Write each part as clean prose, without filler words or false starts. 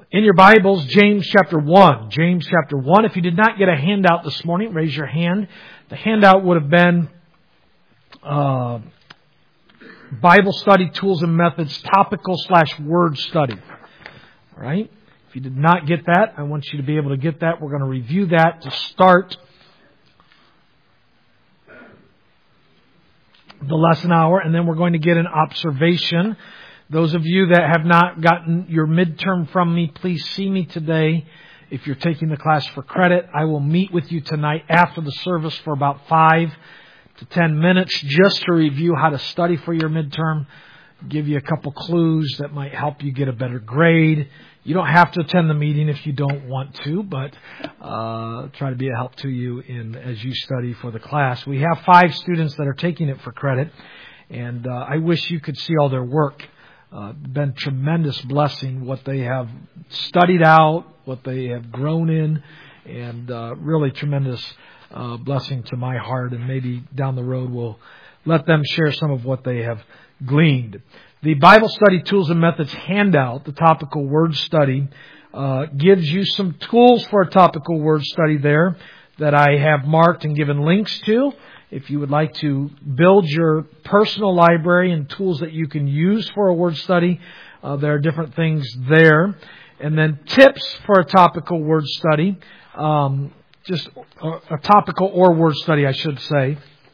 In your Bibles, James chapter 1. James chapter 1. If you did not get a handout this morning, raise your hand. The handout would have been Bible Study Tools and Methods, topical/word study. All right? If you did not get that, I want you to be able to get that. We're going to review that to start the lesson hour, and then we're going to get an observation. Those of you that have not gotten your midterm from me, please see me today. If you're taking the class for credit, I will meet with you tonight after the service for about 5 to 10 minutes just to review how to study for your midterm, give you a couple clues that might help you get a better grade. You don't have to attend the meeting if you don't want to, but try to be a help to you as you study for the class. We have 5 students that are taking it for credit, and I wish you could see all their work. Been tremendous blessing what they have studied out, what they have grown in, and really tremendous blessing to my heart. And maybe down the road we'll let them share some of what they have gleaned. The Bible Study Tools and Methods handout, the topical word study, gives you some tools for a topical word study there that I have marked and given links to. If you would like to build your personal library and tools that you can use for a word study, there are different things there. And then tips for a topical word study, just a topical or word study, I should say.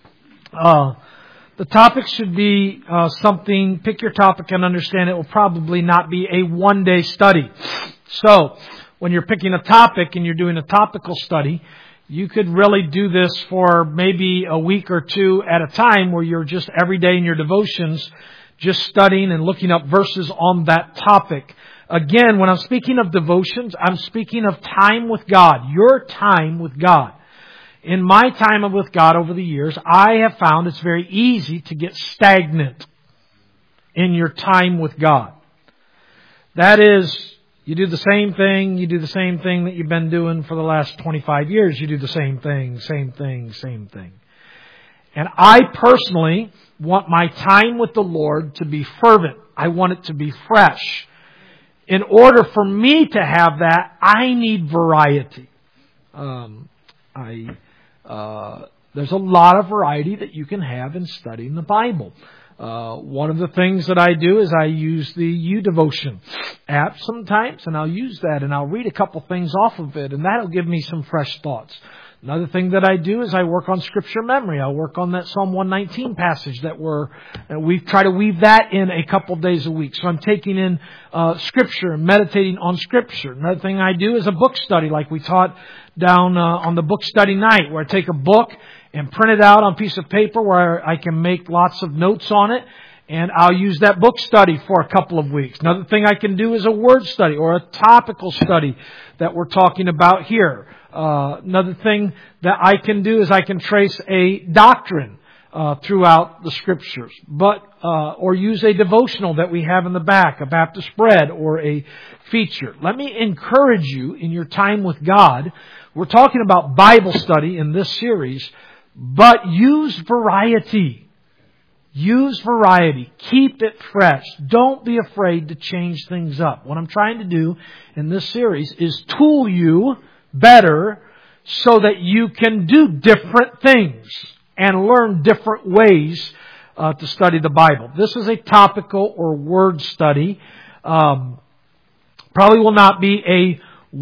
The topic should be something, pick your topic and understand it will probably not be a one-day study. So, when you're picking a topic and you're doing a topical study, you could really do this for maybe a week or two at a time where you're just every day in your devotions just studying and looking up verses on that topic. Again, when I'm speaking of devotions, I'm speaking of time with God, your time with God. In my time with God over the years, I have found it's very easy to get stagnant in your time with God. That is, you do the same thing that you've been doing for the last 25 years. You do the same thing. And I personally want my time with the Lord to be fervent. I want it to be fresh. In order for me to have that, I need variety. There's a lot of variety that you can have in studying the Bible. One of the things that I do is I use the YouDevotion app sometimes, and I'll use that and I'll read a couple things off of it, and that'll give me some fresh thoughts. Another thing that I do is I work on scripture memory. I'll work on that Psalm 119 passage we try to weave that in a couple days a week. So I'm taking in scripture and meditating on scripture. Another thing I do is a book study, like we taught down on the book study night, where I take a book and print it out on a piece of paper where I can make lots of notes on it, and I'll use that book study for a couple of weeks. Another thing I can do is a word study or a topical study that we're talking about here. Another thing that I can do is I can trace a doctrine throughout the Scriptures, or use a devotional that we have in the back, a Baptist spread or a feature. Let me encourage you in your time with God. We're talking about Bible study in this series, but use variety. Use variety. Keep it fresh. Don't be afraid to change things up. What I'm trying to do in this series is tool you better so that you can do different things and learn different ways to study the Bible. This is a topical or word study. Probably will not be a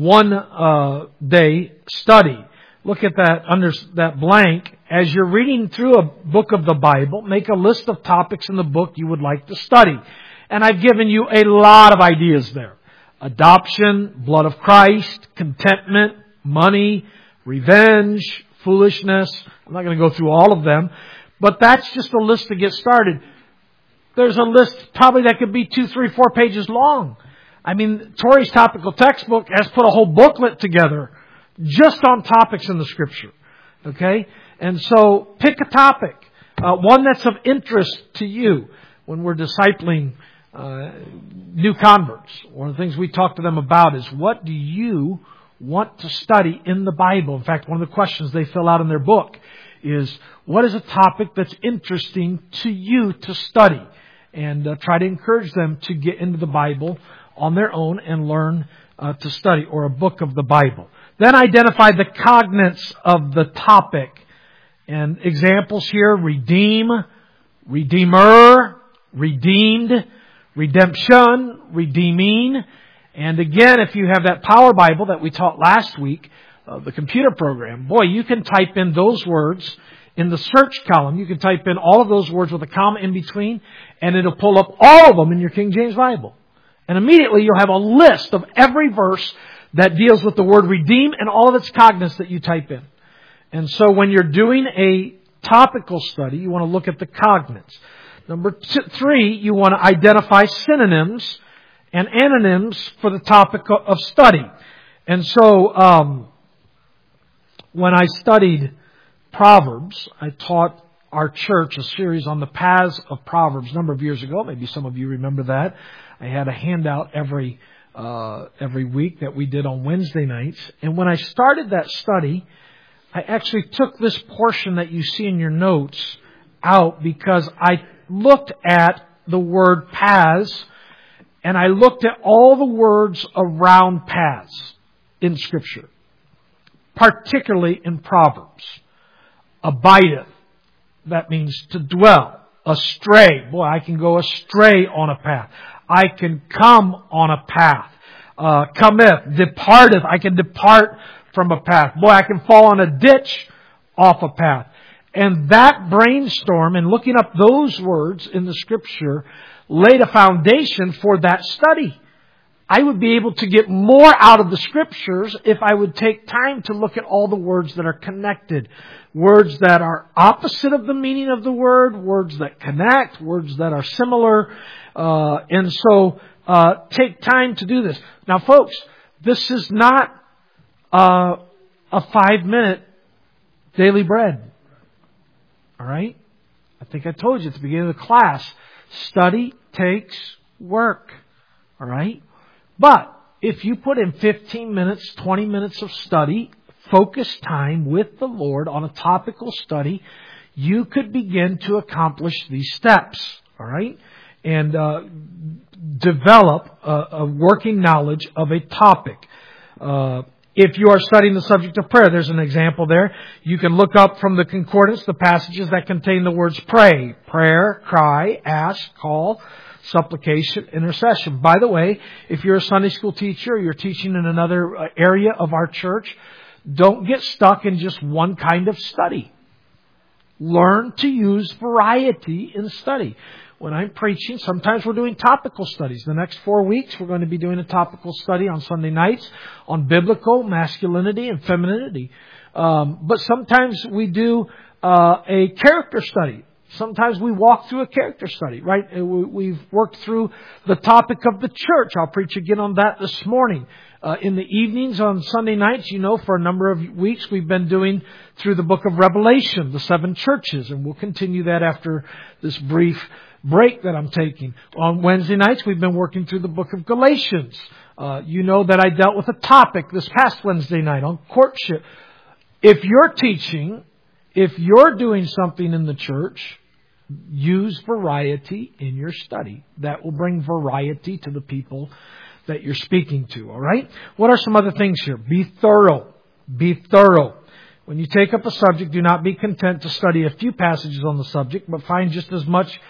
one-day study. Look at that under that blank. As you're reading through a book of the Bible, make a list of topics in the book you would like to study. And I've given you a lot of ideas there. Adoption, blood of Christ, contentment, money, revenge, foolishness. I'm not going to go through all of them, but that's just a list to get started. There's a list probably that could be 2, 3, 4 pages long. I mean, Tori's topical textbook has put a whole booklet together just on topics in the Scripture. Okay? And so pick a topic, one that's of interest to you. When we're discipling new converts, one of the things we talk to them about is, what do you want to study in the Bible? In fact, one of the questions they fill out in their book is, what is a topic that's interesting to you to study? And try to encourage them to get into the Bible on their own and learn to study, or a book of the Bible. Then identify the cognates of the topic. And examples here: redeem, redeemer, redeemed, redemption, redeeming. And again, if you have that Power Bible that we taught last week, the computer program, boy, you can type in those words in the search column. You can type in all of those words with a comma in between, and it'll pull up all of them in your King James Bible. And immediately you'll have a list of every verse that deals with the word redeem and all of its cognates that you type in. And so when you're doing a topical study, you want to look at the cognates. Number 3, you want to identify synonyms and antonyms for the topic of study. And so when I studied Proverbs, I taught our church a series on the paths of Proverbs a number of years ago. Maybe some of you remember that. I had a handout every week that we did on Wednesday nights. And when I started that study, I actually took this portion that you see in your notes out because I looked at the word paths, and I looked at all the words around paths in Scripture, particularly in Proverbs. Abideth, that means to dwell. Astray, boy, I can go astray on a path. I can come on a path. Cometh, departeth, I can depart from a path. Boy, I can fall on a ditch off a path. And that brainstorm and looking up those words in the Scripture laid a foundation for that study. I would be able to get more out of the Scriptures if I would take time to look at all the words that are connected. Words that are opposite of the meaning of the word, words that connect, words that are similar. And so take time to do this. Now, folks, this is not a 5-minute daily bread. All right? I think I told you at the beginning of the class, study takes work. All right? But if you put in 15 minutes, 20 minutes of study, focused time with the Lord on a topical study, you could begin to accomplish these steps. All right? And develop a working knowledge of a topic. If you are studying the subject of prayer, there's an example there. You can look up from the concordance the passages that contain the words pray, prayer, cry, ask, call, supplication, intercession. By the way, if you're a Sunday school teacher or you're teaching in another area of our church, don't get stuck in just one kind of study. Learn to use variety in study. When I'm preaching, sometimes we're doing topical studies. The next 4 weeks, we're going to be doing a topical study on Sunday nights on biblical masculinity and femininity. But sometimes we do a character study. Sometimes we walk through a character study, right? We've worked through the topic of the church. I'll preach again on that this morning. In the evenings on Sunday nights, for a number of weeks, we've been doing through the book of Revelation, the 7 churches, and we'll continue that after this brief break that I'm taking. On Wednesday nights, we've been working through the book of Galatians. That I dealt with a topic this past Wednesday night on courtship. If you're teaching, if you're doing something in the church, use variety in your study. That will bring variety to the people that you're speaking to, all right? What are some other things here? Be thorough. Be thorough. When you take up a subject, do not be content to study a few passages on the subject, but find just as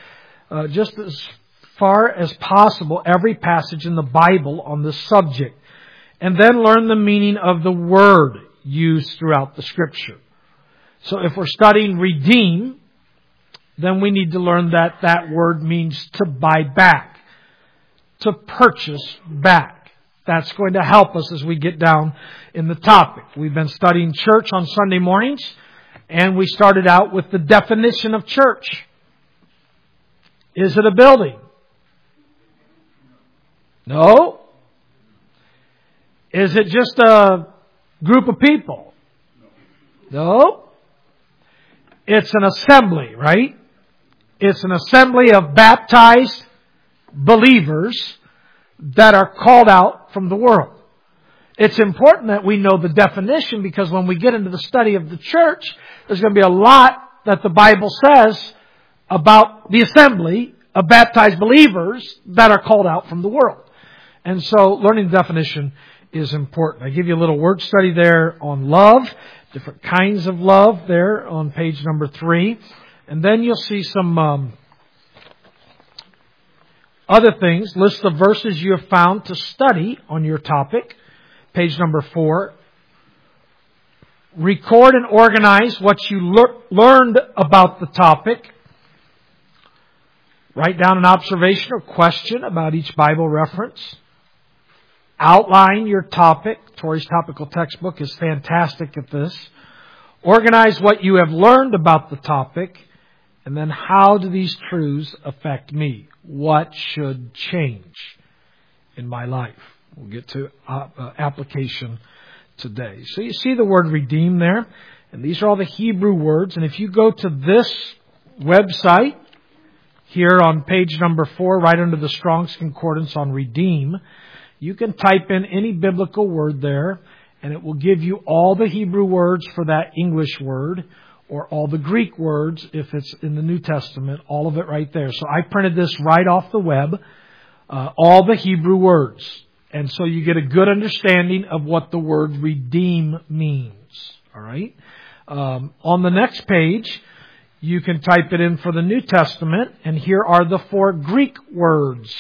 far as possible every passage in the Bible on this subject. And then learn the meaning of the word used throughout the Scripture. So if we're studying redeem, then we need to learn that that word means to buy back, to purchase back. That's going to help us as we get down in the topic. We've been studying church on Sunday mornings, and we started out with the definition of church. Is it a building? No. Is it just a group of people? No. It's an assembly, right? It's an assembly of baptized believers that are called out from the world. It's important that we know the definition, because when we get into the study of the church, there's going to be a lot that the Bible says about the assembly of baptized believers that are called out from the world. And so learning the definition is important. I give you a little word study there on love, different kinds of love there on page number 3. And then you'll see some other things. List the verses you have found to study on your topic. Page number 4. Record and organize what you learned about the topic. Write down an observation or question about each Bible reference. Outline your topic. Tori's topical textbook is fantastic at this. Organize what you have learned about the topic. And then how do these truths affect me? What should change in my life? We'll get to application today. So you see the word redeem there. And these are all the Hebrew words. And if you go to this website, here on page number 4, right under the Strong's Concordance on redeem, you can type in any biblical word there, and it will give you all the Hebrew words for that English word, or all the Greek words if it's in the New Testament, all of it right there. So I printed this right off the web, all the Hebrew words. And so you get a good understanding of what the word redeem means. All right? On the next page, you can type it in for the New Testament, and here are the 4 Greek words.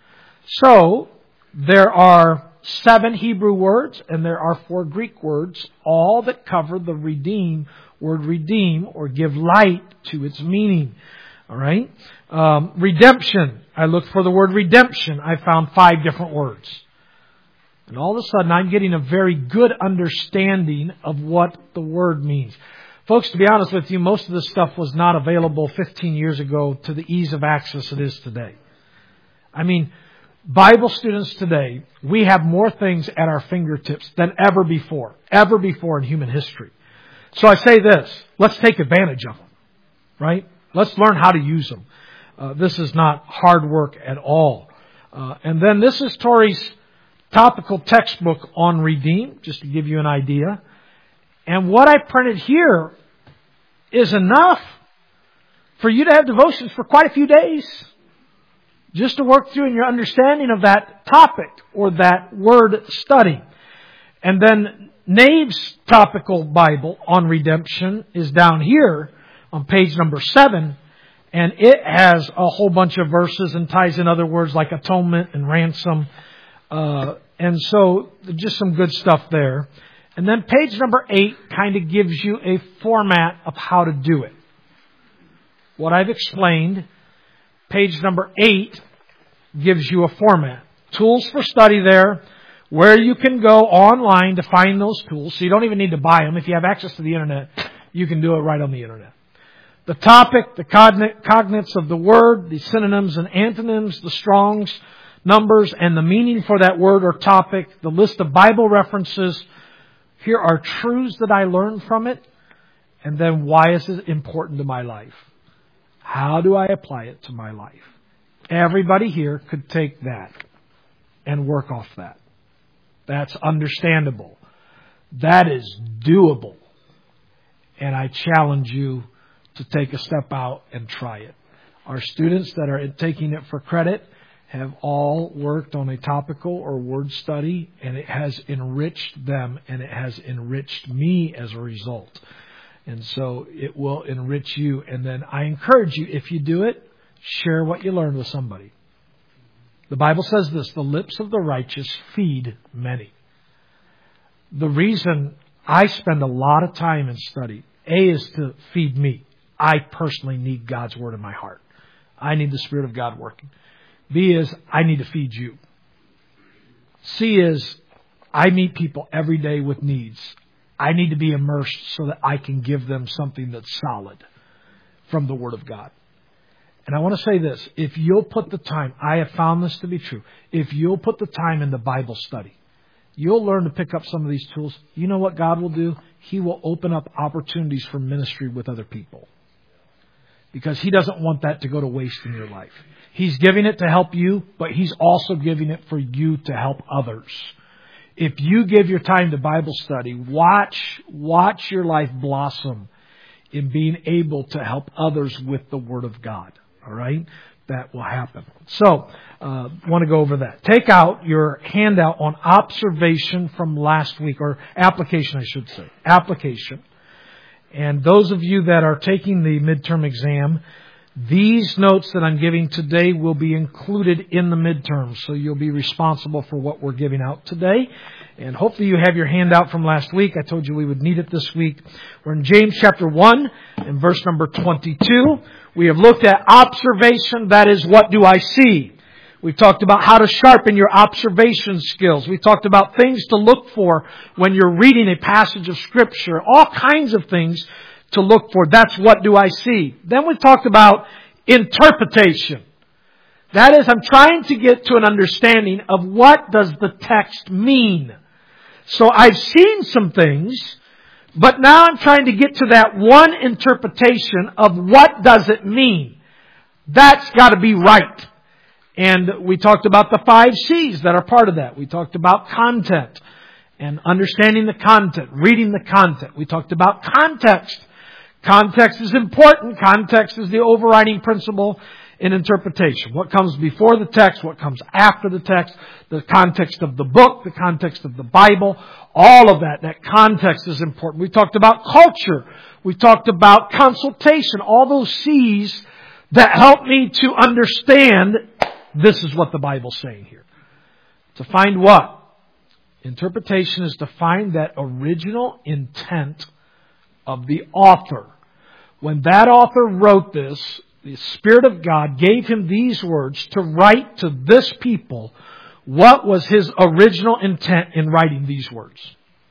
So, there are 7 Hebrew words, and there are 4 Greek words, all that cover the word redeem, or give light to its meaning. Alright? Redemption. I looked for the word redemption. I found 5 different words. And all of a sudden, I'm getting a very good understanding of what the word means. Folks, to be honest with you, most of this stuff was not available 15 years ago to the ease of access it is today. I mean, Bible students today, we have more things at our fingertips than ever before in human history. So I say this, let's take advantage of them, right? Let's learn how to use them. This is not hard work at all. And then this is Tori's topical textbook on redeem, just to give you an idea. And what I printed here is enough for you to have devotions for quite a few days, just to work through in your understanding of that topic or that word study. And then Nave's topical Bible on redemption is down here on page number 7. And it has a whole bunch of verses and ties in other words like atonement and ransom. And so just some good stuff there. And then page number 8 kind of gives you a format of how to do it. What I've explained, page number 8 gives you a format. Tools for study there, where you can go online to find those tools. So you don't even need to buy them. If you have access to the internet, you can do it right on the internet. The topic, the cognates of the word, the synonyms and antonyms, the Strong's numbers, and the meaning for that word or topic, the list of Bible references. Here are truths that I learned from it, and then why is it important to my life? How do I apply it to my life? Everybody here could take that and work off that. That's understandable. That is doable. And I challenge you to take a step out and try it. Our students that are taking it for credit have all worked on a topical or word study, and it has enriched them, and it has enriched me as a result. And so it will enrich you. And then I encourage you, if you do it, share what you learned with somebody. The Bible says this, the lips of the righteous feed many. The reason I spend a lot of time in study, A, is to feed me. I personally need God's Word in my heart. I need the Spirit of God working. B is, I need to feed you. C is, I meet people every day with needs. I need to be immersed so that I can give them something that's solid from the Word of God. And I want to say this, if you'll put the time, I have found this to be true, if you'll put the time in the Bible study, you'll learn to pick up some of these tools. You know what God will do? He will open up opportunities for ministry with other people. Because He doesn't want that to go to waste in your life. He's giving it to help you, but He's also giving it for you to help others. If you give your time to Bible study, watch your life blossom in being able to help others with the Word of God. All right? that will happen. So, want to go over that. Take out your handout on observation from last week, or application, I should say. Application. And those of you that are taking the midterm exam, these notes that I'm giving today will be included in the midterm. So you'll be responsible for what we're giving out today. And hopefully you have your handout from last week. I told you we would need it this week. We're in James chapter 1 and verse number 22. We have looked at observation. That is, what do I see? We've talked about how to sharpen your observation skills. We talked about things to look for when you're reading a passage of Scripture. All kinds of things to look for. That's what do I see. Then we talked about interpretation. That is, I'm trying to get to an understanding of what does the text mean. So I've seen some things, but now I'm trying to get to that one interpretation of what does it mean. That's got to be right. And we talked about the 5 C's that are part of that. We talked about content and understanding the content, reading the content. We talked about context. Context is important. Context is the overriding principle in interpretation. What comes before the text, what comes after the text, the context of the book, the context of the Bible, all of that. That context is important. We talked about culture. We talked about consultation. All those C's that help me to understand this is what the Bible's saying here. To find what? Interpretation is to find that original intent of the author. When that author wrote this, the Spirit of God gave him these words to write to this people. What was his original intent in writing these words?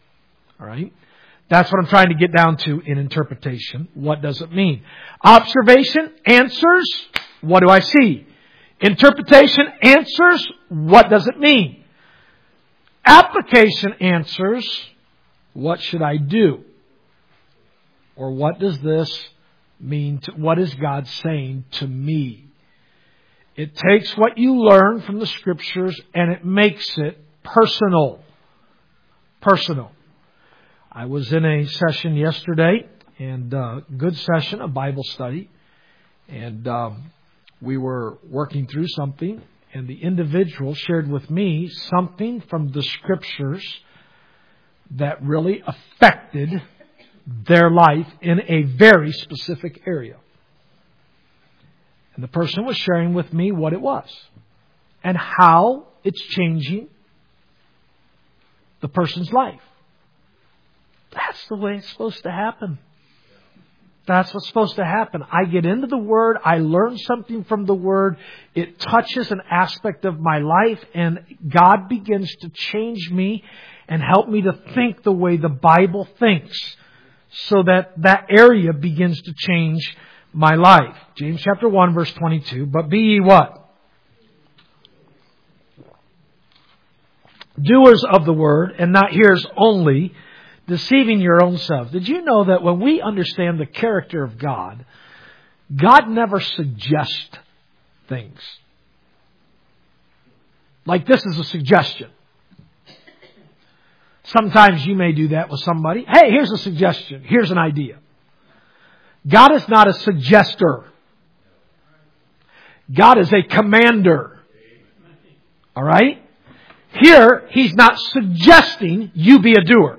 All right? That's what I'm trying to get down to in interpretation. What does it mean? Observation answers, what do I see? Interpretation answers, what does it mean? Application answers, what should I do? Or what does this mean? What is God saying to me? It takes what you learn from the Scriptures and it makes it personal. Personal. I was in a session yesterday, and good session, a Bible study, and we were working through something, and the individual shared with me something from the Scriptures that really affected their life in a very specific area. And the person was sharing with me what it was and how it's changing the person's life. That's the way it's supposed to happen. That's what's supposed to happen. I get into the Word. I learn something from the Word. It touches an aspect of my life, and God begins to change me and help me to think the way the Bible thinks, so that that area begins to change my life. James chapter 1, verse 22. But be ye what? Doers of the word, and not hearers only, deceiving your own selves. Did you know that when we understand the character of God, God never suggests things? Like this is a suggestion. Sometimes you may do that with somebody. Hey, here's a suggestion. Here's an idea. God is not a suggester. God is a commander. All right? Here, He's not suggesting you be a doer.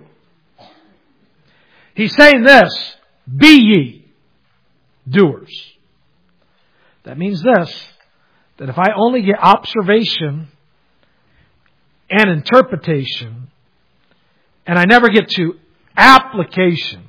He's saying this, be ye doers. That means this, that if I only get observation and interpretation, and I never get to application,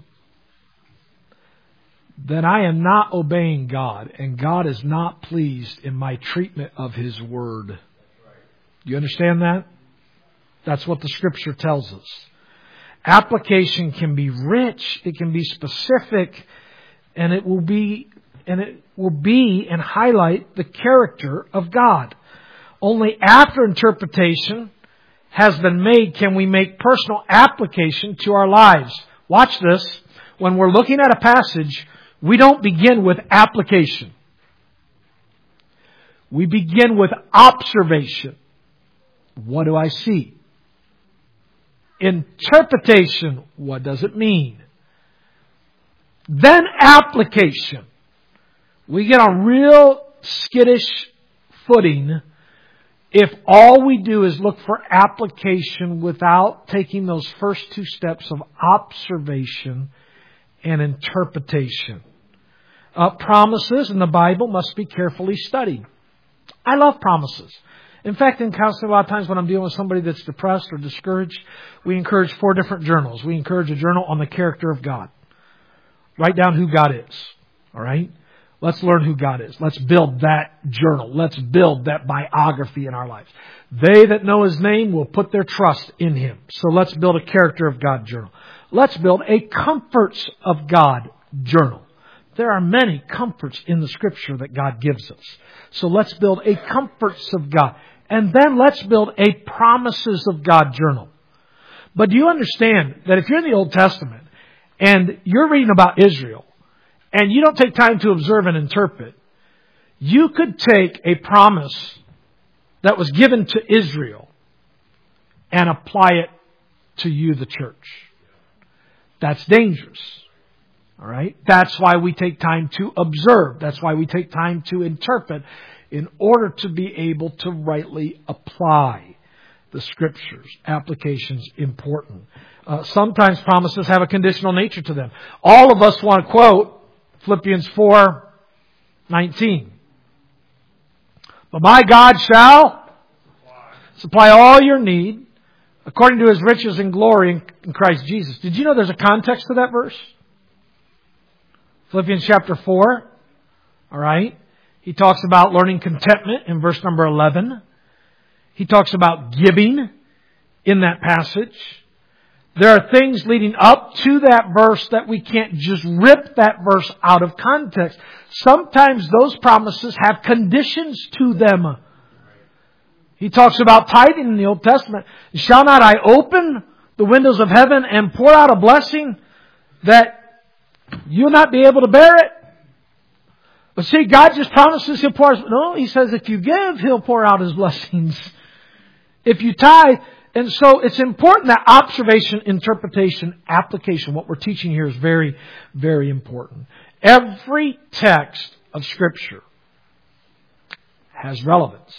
then I am not obeying God, and God is not pleased in my treatment of His Word. Do you understand that? That's what the Scripture tells us. Application can be rich, it can be specific, and it will be and highlight the character of God. Only after interpretation has been made can we make personal application to our lives. Watch this. When we're looking at a passage, we don't begin with application. We begin with observation. What do I see? Interpretation. What does it mean? Then application. We get on real skittish footing if all we do is look for application without taking those first two steps of observation and interpretation. Promises in the Bible must be carefully studied. I love promises. In fact, in counseling, a lot of times when I'm dealing with somebody that's depressed or discouraged, we encourage 4 different journals. We encourage a journal on the character of God. Write down who God is. All right? Let's learn who God is. Let's build that journal. Let's build that biography in our lives. They that know His name will put their trust in Him. So let's build a character of God journal. Let's build a comforts of God journal. There are many comforts in the Scripture that God gives us. So let's build a comforts of God. And then let's build a promises of God journal. But do you understand that if you're in the Old Testament and you're reading about Israel, and you don't take time to observe and interpret, you could take a promise that was given to Israel and apply it to you, the church. That's dangerous. All right? That's why we take time to observe. That's why we take time to interpret in order to be able to rightly apply the Scriptures. Application's important. Sometimes promises have a conditional nature to them. All of us want to quote Philippians 4:19. But my God shall supply all your need according to His riches and glory in Christ Jesus. Did you know there's a context to that verse? Philippians chapter 4. All right. He talks about learning contentment in verse number 11. He talks about giving in that passage. There are things leading up to that verse that we can't just rip that verse out of context. Sometimes those promises have conditions to them. He talks about tithing in the Old Testament. Shall not I open the windows of heaven and pour out a blessing that you'll not be able to bear it? But see, God just promises He'll pour. No, He says if you give, He'll pour out His blessings. If you tithe. And so it's important that observation, interpretation, application, what we're teaching here is very, very important. Every text of Scripture has relevance,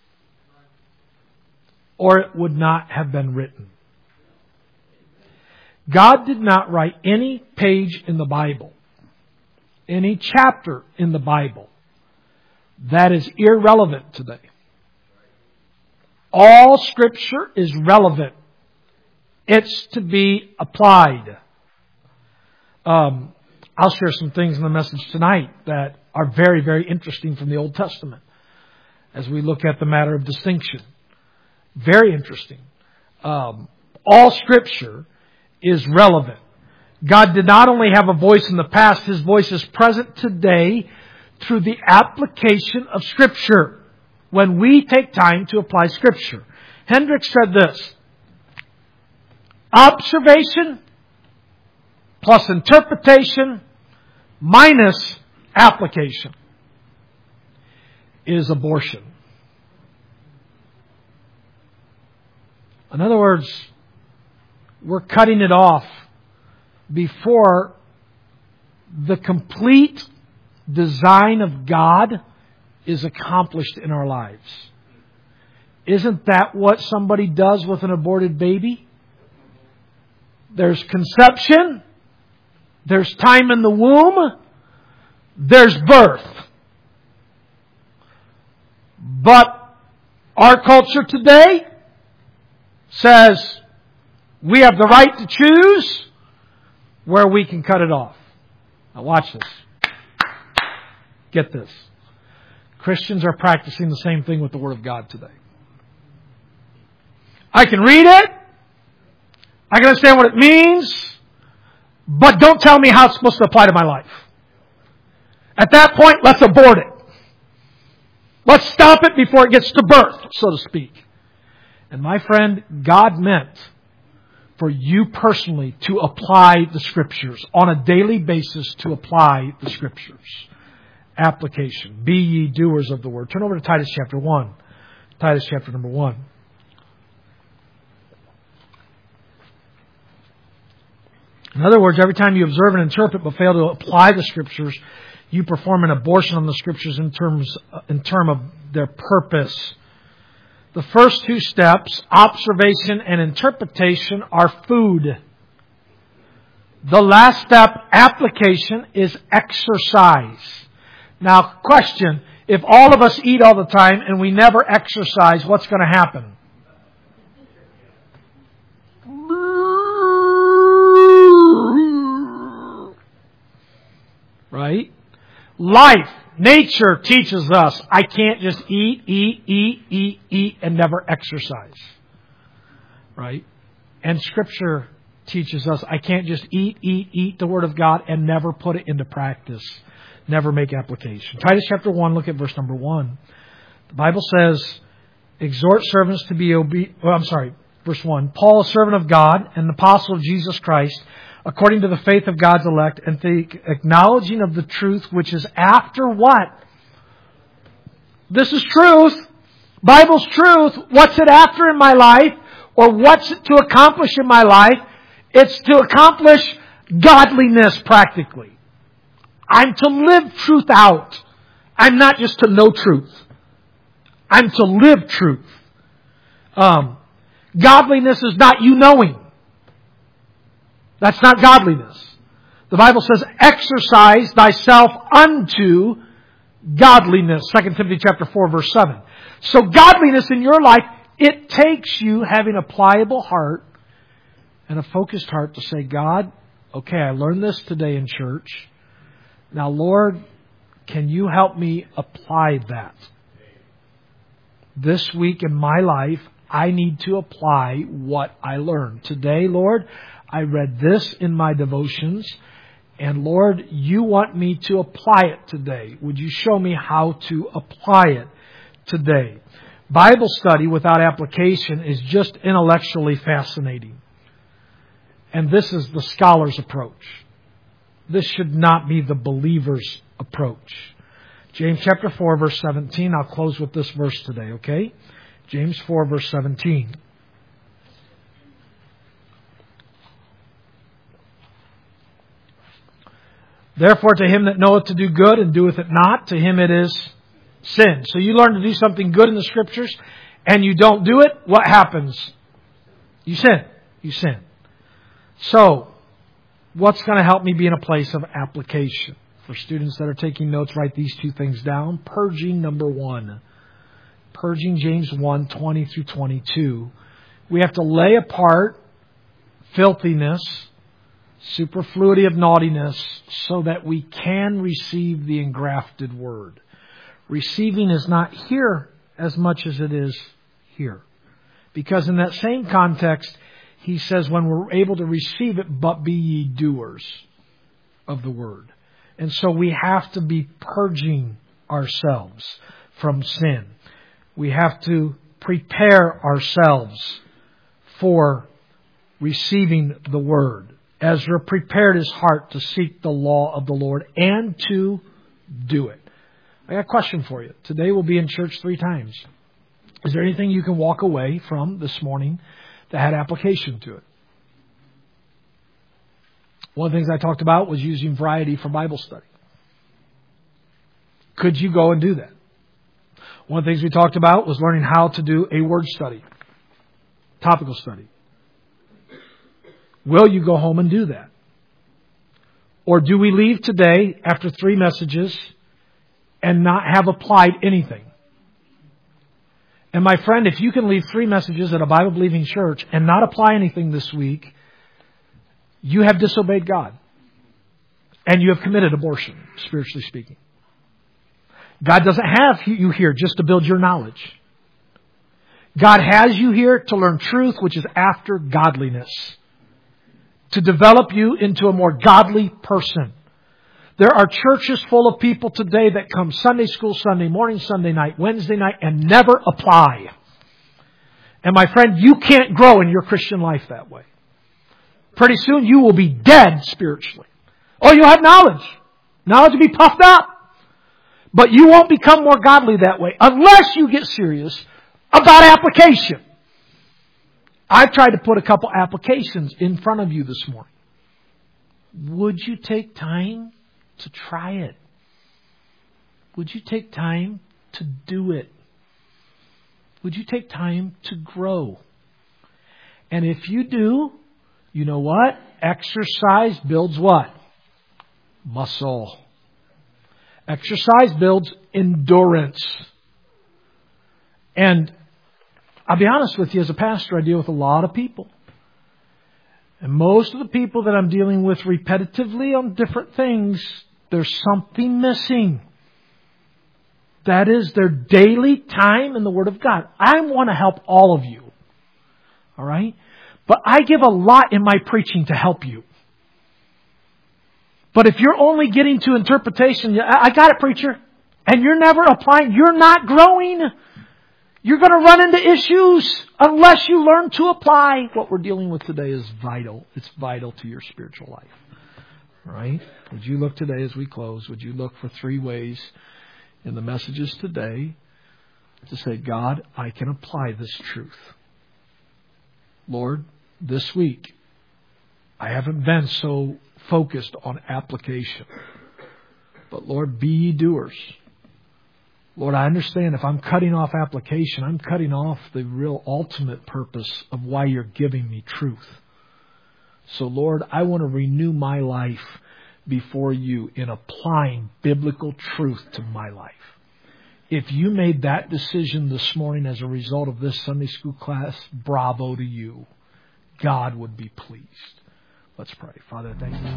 or it would not have been written. God did not write any page in the Bible, any chapter in the Bible, that is irrelevant today. All Scripture is relevant. It's to be applied. I'll share some things in the message tonight that are very, very interesting from the Old Testament as we look at the matter of distinction. Very interesting. All Scripture is relevant. God did not only have a voice in the past, His voice is present today through the application of Scripture. When we take time to apply Scripture. Hendricks said this: observation plus interpretation minus application is abortion. In other words, we're cutting it off before the complete design of God is accomplished in our lives. Isn't that what somebody does with an aborted baby? There's conception. There's time in the womb. There's birth. But our culture today says we have the right to choose where we can cut it off. Now watch this. Get this. Christians are practicing the same thing with the Word of God today. I can read it. I can understand what it means. But don't tell me how it's supposed to apply to my life. At that point, let's abort it. Let's stop it before it gets to birth, so to speak. And my friend, God meant for you personally to apply the Scriptures on a daily basis, to apply the Scriptures. Application. Be ye doers of the word. Turn over to Titus chapter 1. Titus chapter number 1. In other words, every time you observe and interpret but fail to apply the Scriptures, You perform an abortion on the Scriptures in term of their purpose. The first two steps, observation and interpretation, are food. The last step, application, is exercise. Now, question, if all of us eat all the time and we never exercise, what's going to happen? Right? Life, nature teaches us I can't just eat, and never exercise. Right? And Scripture teaches us I can't just eat the Word of God and never put it into practice. Never make application. Titus chapter 1, look at verse number 1. The Bible says, exhort servants to be obedient. Verse 1. Paul, a servant of God and an apostle of Jesus Christ, according to the faith of God's elect, and the acknowledging of the truth which is after what? This is truth. Bible's truth. What's it after in my life? Or what's it to accomplish in my life? It's to accomplish godliness practically. I'm to live truth out. I'm not just to know truth. I'm to live truth. Godliness is not you knowing. That's not godliness. The Bible says, exercise thyself unto godliness. 2 Timothy chapter 4, verse 7. So godliness in your life, it takes you having a pliable heart and a focused heart to say, God, okay, I learned this today in church. Now, Lord, can you help me apply that? This week in my life, I need to apply what I learned. Today, Lord, I read this in my devotions, and Lord, you want me to apply it today. Would you show me how to apply it today? Bible study without application is just intellectually fascinating. And this is the scholar's approach. This should not be the believer's approach. James chapter 4, verse 17. I'll close with this verse today, okay? James 4, verse 17. Therefore, to him that knoweth to do good and doeth it not, to him it is sin. So you learn to do something good in the Scriptures, and you don't do it, what happens? You sin. You sin. So, what's going to help me be in a place of application? For students that are taking notes, write these two things down. Purging, number 1. Purging, James 1, 20 through 22. We have to lay apart filthiness, superfluity of naughtiness, so that we can receive the engrafted word. Receiving is not here as much as it is here. Because in that same context, he says when we're able to receive it, but be ye doers of the word. And so we have to be purging ourselves from sin. We have to prepare ourselves for receiving the word. Ezra prepared his heart to seek the law of the Lord and to do it. I got a question for you. Today we'll be in church 3 times. Is there anything you can walk away from this morning that had application to it? One of the things I talked about was using variety for Bible study. Could you go and do that? One of the things we talked about was learning how to do a word study, topical study. Will you go home and do that? Or do we leave today after 3 messages and not have applied anything? And my friend, if you can leave 3 messages at a Bible-believing church and not apply anything this week, you have disobeyed God. And you have committed abortion, spiritually speaking. God doesn't have you here just to build your knowledge. God has you here to learn truth, which is after godliness. To develop you into a more godly person. There are churches full of people today that come Sunday school, Sunday morning, Sunday night, Wednesday night, and never apply. And my friend, you can't grow in your Christian life that way. Pretty soon you will be dead spiritually. Oh, you'll have knowledge. Knowledge will be puffed up. But you won't become more godly that way unless you get serious about application. I've tried to put a couple applications in front of you this morning. Would you take time to try it? would you take time to do it? Would you take time to grow? And if you do, you know what? Exercise builds what? Muscle. Exercise builds endurance. And I'll be honest with you, as a pastor, I deal with a lot of people. And most of the people that I'm dealing with repetitively on different things, there's something missing. That is their daily time in the Word of God. I want to help all of you. All right? But I give a lot in my preaching to help you. But if you're only getting to interpretation, I got it, preacher, and you're never applying, you're not growing. You're going to run into issues unless you learn to apply. What we're dealing with today is vital. It's vital to your spiritual life. All right? Would you look today as we close, would you look for 3 ways in the messages today to say, God, I can apply this truth. Lord, this week, I haven't been so focused on application. But Lord, be ye doers. Lord, I understand if I'm cutting off application, I'm cutting off the real ultimate purpose of why you're giving me truth. So Lord, I want to renew my life before you in applying biblical truth to my life. If you made that decision this morning as a result of this Sunday school class, bravo to you. God would be pleased. Let's pray. Father, thank you.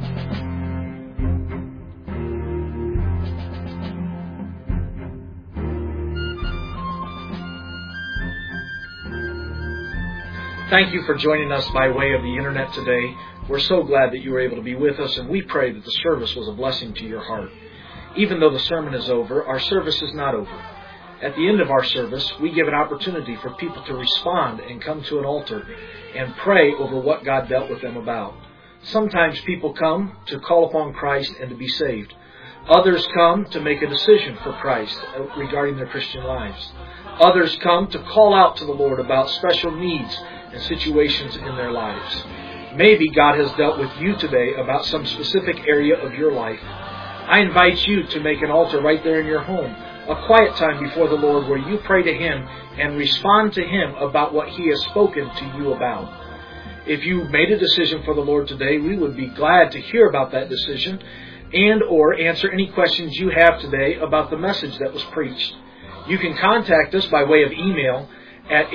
Thank you for joining us by way of the internet today. We're so glad that you were able to be with us, and we pray that the service was a blessing to your heart. Even though the sermon is over, our service is not over. At the end of our service, we give an opportunity for people to respond and come to an altar and pray over what God dealt with them about. Sometimes people come to call upon Christ and to be saved. Others come to make a decision for Christ regarding their Christian lives. Others come to call out to the Lord about special needs and situations in their lives. Maybe God has dealt with you today about some specific area of your life. I invite you to make an altar right there in your home, a quiet time before the Lord where you pray to Him and respond to Him about what He has spoken to you about. If you made a decision for the Lord today, we would be glad to hear about that decision and or answer any questions you have today about the message that was preached. You can contact us by way of email at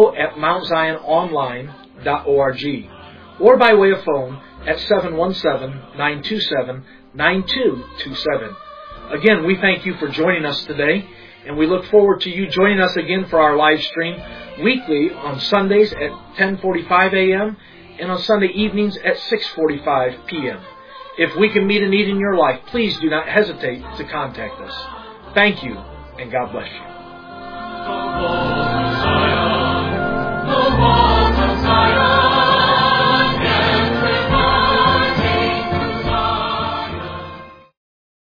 info@mountziononline.org or by way of phone at 717-927-9227. Again, we thank you for joining us today, and we look forward to you joining us again for our live stream weekly on Sundays at 10:45 a.m. and on Sunday evenings at 6:45 p.m. If we can meet a need in your life, please do not hesitate to contact us. Thank you, and God bless you.